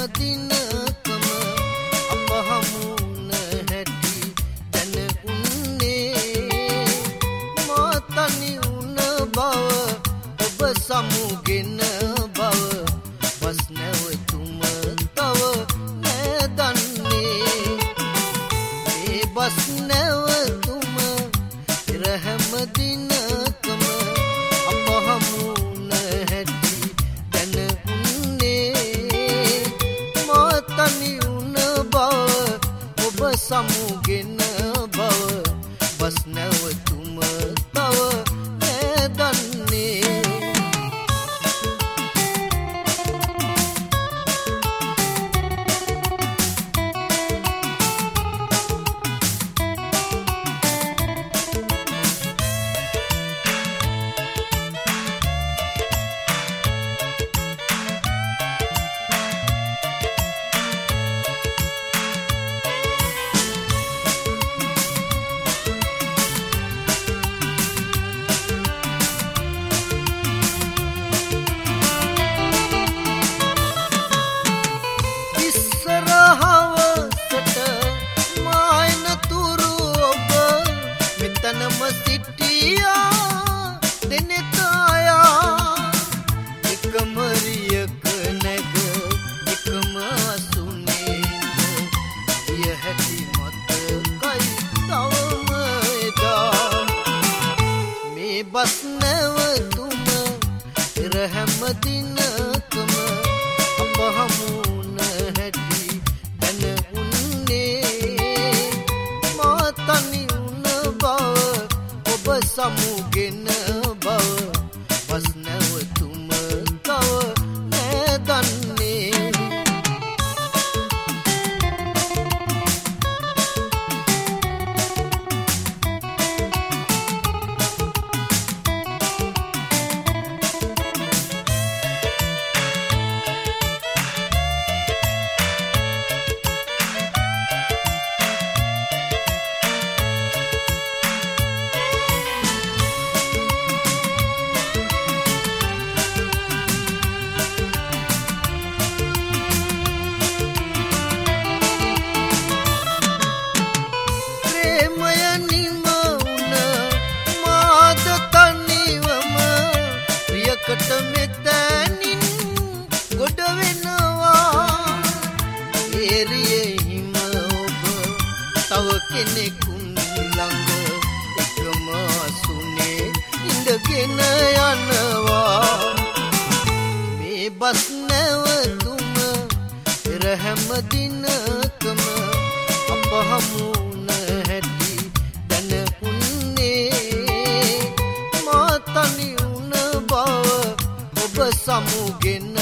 දිනකම අප හමුන හැටි දැන උන්නේ මා තනි වුණ බව ඔබ සමුගෙන බව බස් නැවතුම තව නෑ දන්නේ මේ බස් නැවතුම ඉරහැම දිනකම අප හමුන හැටි දැන උන්නේ තනි වුණ බව ඔබ සමුගෙන බව බස් නැවතුම තව නෑ දන්නේ තනම සිටියා දෙනෙතායා එකම රියක නැග එකම අසුනේ ය හැටි මතකයි තවම එදා මේ බස් නැවතුම ඉරහැම දිනකම අප හමුන හැටි දැන උන්නේ මා තනි ඔබ සමුගෙන බව බස් නැවතුම තව නෑ දන්නේ කට මෙතනින් ගොඩ වෙනවා ඒරියේ හිම ඔබ තව කෙනෙකුන් ළඟ එකම අසුනේ ඉඳගෙන යනවා මේ බස් නැවතුම ඉරහැම දිනකම අප හමුන හැටි දැන උන්නේ මා තනි ඔබ සමුගෙන